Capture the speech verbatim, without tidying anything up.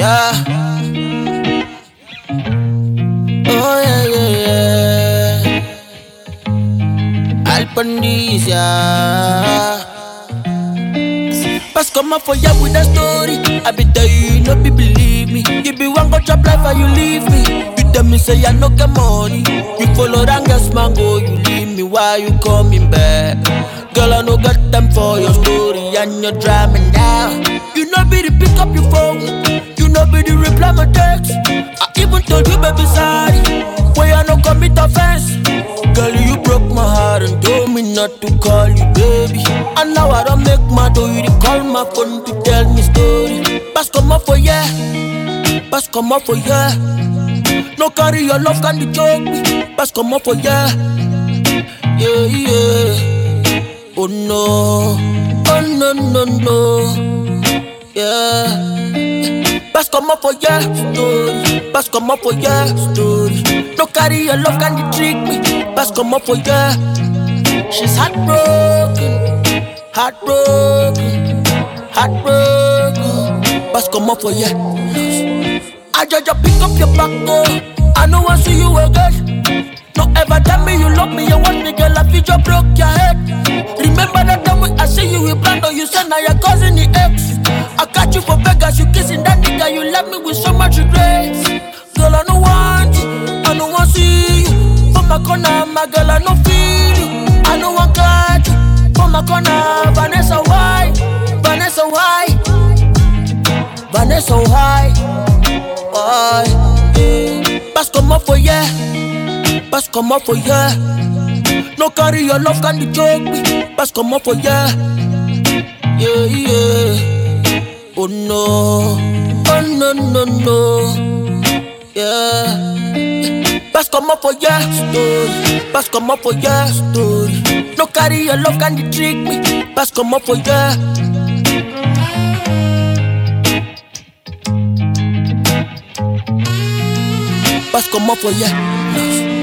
Yeah. Oh yeah, yeah, yeah. Alpandis, yeah. Pass come up for ya with a story. I be tell you, no be believe me. You be one go chop life and you leave me. You tell me say I no get money. You follow Rangas Mango, you leave me. Why you coming back? Girl, I no got time for your story and your drama now. You know be the pick up your phone. You know be the reply my text. I even told you baby sorry when I no commit offense. Girl, you broke my heart and told me not to call you baby. And now I don't make my door, you call my phone to tell me story. Pass come up for yeah, pass come up for yeah. No carry your love, can you joke me? Pass come up for yeah, yeah, yeah. Oh no, oh no, no, no, yeah. Pass come up for your story, pass come up for your story. No carry your love, can you trick me? Pass come up for your. She's heartbroken, heartbroken, heartbroken. Pass come up for your. I just pick up your back, oh. I know I see you again. No ever tell me you love me, you want me, girl, I feel you broke your head. Remember that time when I see you with Brando, you said now you're causing the X. I got you for Vegas, you kissing that nigga, you left me with so much regret. Girl, I don't want you, I don't want to see you. For my corner, my girl, I don't feel you. I don't want got you. For my corner, Vanessa, why? Vanessa, why? Vanessa, why? Why? Pass come up for yeah. Pass come up for yeah. No carry your love, can you joke me? Pass come up for yeah. Yeah, yeah. Oh no, oh no, no, no. Yeah. Pass come up for yeah story. Pass come up for yeah story. No carry your love, can you trick me? Pass come up for yeah. Pass come up for yeah.